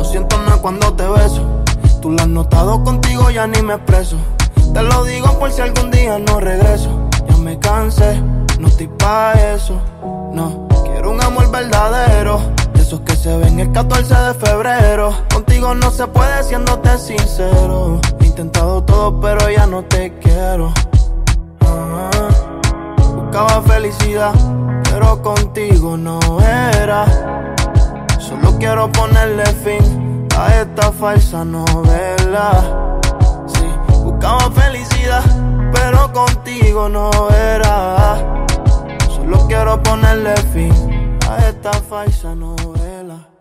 siento nada cuando te beso. Tú lo has notado, contigo ya ni me expreso. Te lo digo por si algún día no regreso. Ya me cansé, no estoy pa' eso. No, quiero un amor verdadero, de esos que se ven el 14 de febrero. Contigo no se puede siéndote sincero. He intentado todo pero ya no te quiero. Buscaba felicidad pero contigo no era. Solo quiero ponerle fin a esta falsa novela. Sí, buscaba felicidad pero contigo no era. Solo quiero ponerle fin a esta falsa novela.